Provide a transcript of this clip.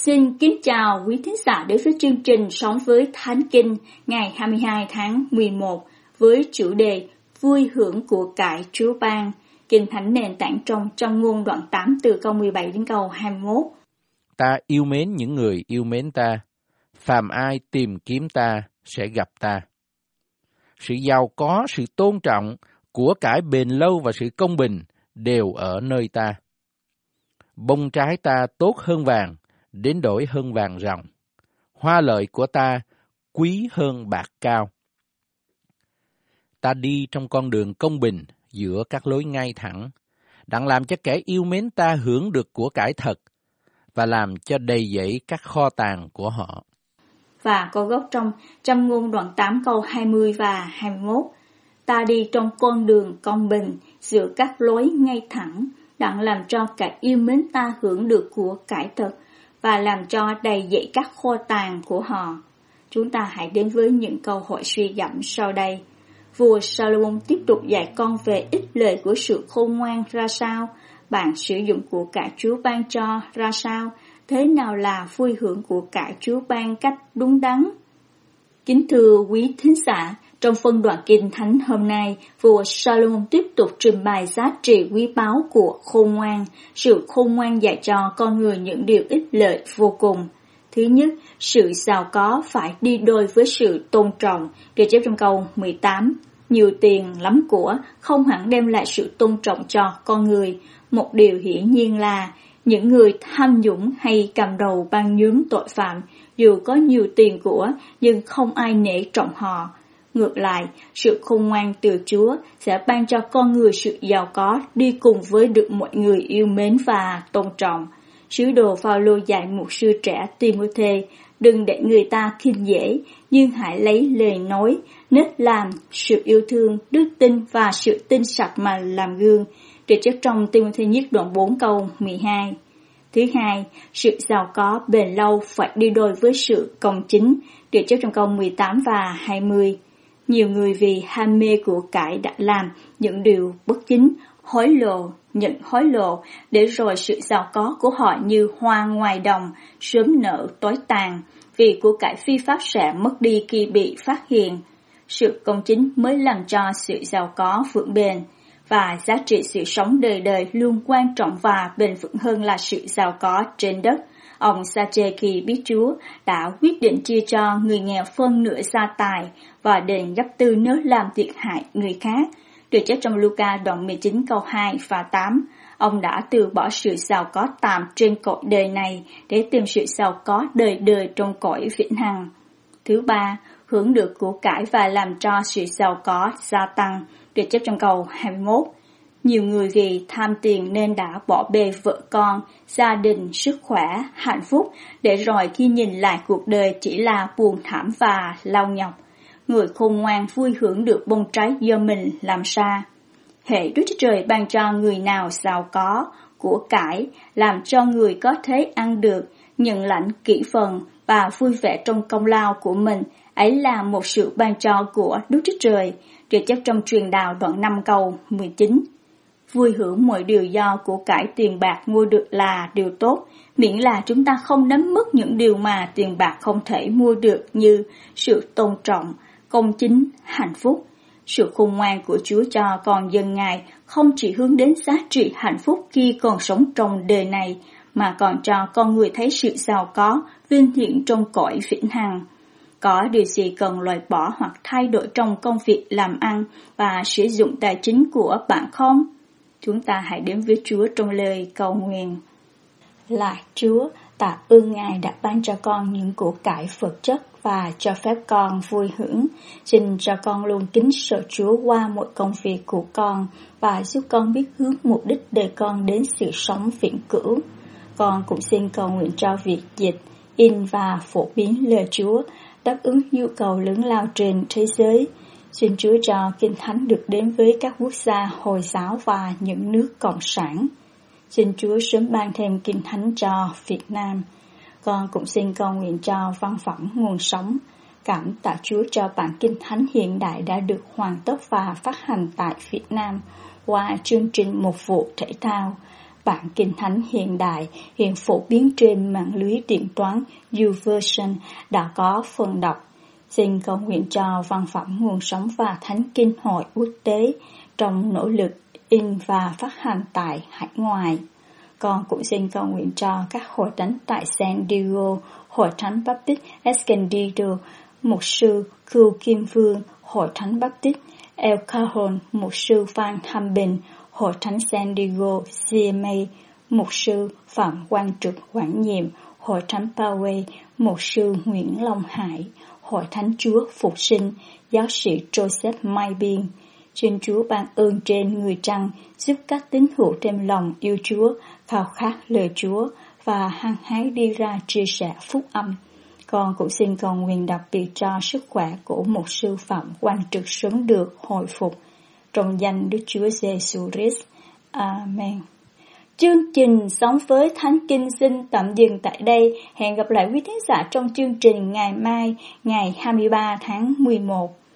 Xin kính chào quý thính giả đến với chương trình Sống với Thánh Kinh ngày 22 tháng 11 với chủ đề Vui hưởng của cải Chúa ban. Kinh Thánh nền tảng trong ngôn đoạn 8 từ câu 17 đến câu 21. Ta yêu mến những người yêu mến ta, phàm ai tìm kiếm ta sẽ gặp ta. Sự giàu có, sự tôn trọng, của cải bền lâu và sự công bình đều ở nơi ta. Bông trái ta tốt hơn vàng, đến đổi hơn vàng ròng. Hoa lợi của ta quý hơn bạc cao. Ta đi trong con đường công bình giữa các lối ngay thẳng, đặng làm cho kẻ yêu mến ta hưởng được của cải thật và làm cho đầy dẫy các kho tàng của họ. Và câu gốc trong ngôn đoạn 8 câu 20 và 21. Ta đi trong con đường công bình giữa các lối ngay thẳng, đặng làm cho kẻ yêu mến ta hưởng được của cải thật và làm cho đầy dẫy các kho tàng của họ. Chúng ta hãy đến với những câu hỏi suy gẫm sau đây. Vua Salomon tiếp tục dạy con về ích lợi của sự khôn ngoan ra sao, bạn sử dụng của cải Chúa ban cho ra sao, thế nào là vui hưởng của cải Chúa ban cách đúng đắn. Kính thưa quý thính giả, trong phân đoạn Kinh Thánh hôm nay, vua Salomon tiếp tục trình bày giá trị quý báu của khôn ngoan. Sự khôn ngoan dạy cho con người những điều ích lợi vô cùng. Thứ nhất, sự giàu có phải đi đôi với sự tôn trọng. Được chép trong câu 18. Nhiều tiền, lắm của không hẳn đem lại sự tôn trọng cho con người. Một điều hiển nhiên là những người tham nhũng hay cầm đầu băng nhóm tội phạm, dù có nhiều tiền của nhưng không ai nể trọng họ. Ngược lại, sự khôn ngoan từ Chúa sẽ ban cho con người sự giàu có đi cùng với được mọi người yêu mến và tôn trọng. Sứ đồ Phaolô dạy mục sư trẻ Timôthê, đừng để người ta khinh dễ, nhưng hãy lấy lời nói, nết làm, sự yêu thương, đức tin và sự tinh sạch mà làm gương. Được chép trong Timôthê nhất đoạn 4 câu 12. Thứ hai, sự giàu có bền lâu phải đi đôi với sự công chính. Được chép trong câu 18 và 20. Nhiều người vì ham mê của cải đã làm những điều bất chính, hối lộ, nhận hối lộ, để rồi sự giàu có của họ như hoa ngoài đồng, sớm nở tối tàn, vì của cải phi pháp sẽ mất đi khi bị phát hiện. Sự công chính mới làm cho sự giàu có vững bền, và giá trị sự sống đời đời luôn quan trọng và bền vững hơn là sự giàu có trên đất. Ông Sa-chê khi biết Chúa đã quyết định chia cho người nghèo phân nửa gia tài và đền gấp tư nếu làm thiệt hại người khác. Được chép trong Luca đoạn 19 câu 2 và 8, ông đã từ bỏ sự giàu có tạm trên cõi đời này để tìm sự giàu có đời đời trong cõi vĩnh hằng. Thứ ba, hưởng được của cải và làm cho sự giàu có gia tăng. Được chép trong câu 21. Nhiều người vì tham tiền nên đã bỏ bê vợ con, gia đình, sức khỏe, hạnh phúc, để rồi khi nhìn lại cuộc đời chỉ là buồn thảm và lau nhọc. Người khôn ngoan vui hưởng được bông trái do mình làm ra. Hễ Đức Chúa Trời ban cho người nào giàu có, của cải, làm cho người có thể ăn được, nhận lãnh kỹ phần và vui vẻ trong công lao của mình, ấy là một sự ban cho của Đức Chúa Trời. Được chép trong Truyền Đạo đoạn 5 câu 19. Vui hưởng mọi điều do của cải tiền bạc mua được là điều tốt, miễn là chúng ta không đánh mất những điều mà tiền bạc không thể mua được như sự tôn trọng, công chính, hạnh phúc. Sự khôn ngoan của Chúa cho con dân Ngài không chỉ hướng đến giá trị hạnh phúc khi còn sống trong đời này, mà còn cho con người thấy sự giàu có, vinh hiển trong cõi vĩnh hằng. Có điều gì cần loại bỏ hoặc thay đổi trong công việc làm ăn và sử dụng tài chính của bạn không? Chúng ta hãy đến với Chúa trong lời cầu nguyện. Lạy Chúa, tạ ơn Ngài đã ban cho con những của cải vật chất và cho phép con vui hưởng. Xin cho con luôn kính sợ Chúa qua mọi công việc của con và giúp con biết hướng mục đích để con đến sự sống vĩnh cửu. Con cũng xin cầu nguyện cho việc dịch, in và phổ biến lời Chúa, đáp ứng nhu cầu lớn lao trên thế giới. Xin Chúa cho Kinh Thánh được đến với các quốc gia Hồi giáo và những nước Cộng sản. Xin Chúa sớm ban thêm Kinh Thánh cho Việt Nam. Con cũng xin cầu nguyện cho văn phẩm Nguồn Sống. Cảm tạ Chúa cho bản Kinh Thánh hiện đại đã được hoàn tất và phát hành tại Việt Nam qua chương trình Mục vụ Thể thao. bản Kinh Thánh hiện đại hiện phổ biến trên mạng lưới điện toán YouVersion đã có phần đọc. Xin cầu nguyện cho văn phẩm Nguồn Sống và Thánh Kinh Hội Quốc tế trong nỗ lực in và phát hành tại hải ngoại. Con cũng xin cầu nguyện cho các hội thánh tại San Diego, Hội Thánh Baptist Escondido, Mục sư Cưu Kim Vương, Hội Thánh Baptist El Cajon, Mục sư Phan Thanh Bình, Hội Thánh San Diego, CMA, Mục sư Phạm Quang Trực quản nhiệm, Hội Thánh Poway, Mục sư Nguyễn Long Hải, Hội Thánh Chúa Phục Sinh, Giáo sĩ Joseph Mai Biên. Xin Chúa ban ơn trên người trăng, giúp các tín hữu thêm lòng yêu Chúa, khao khát lời Chúa và hăng hái đi ra chia sẻ phúc âm. Con cũng xin cầu nguyện đặc biệt cho sức khỏe của mục sư Phạm Quang Trực sớm được hồi phục. Trong danh Đức Chúa Giêsu Christ. Amen. Chương trình Sống với Thánh Kinh xin tạm dừng tại đây. Hẹn gặp lại quý thính giả trong chương trình ngày mai, ngày 23 tháng 11.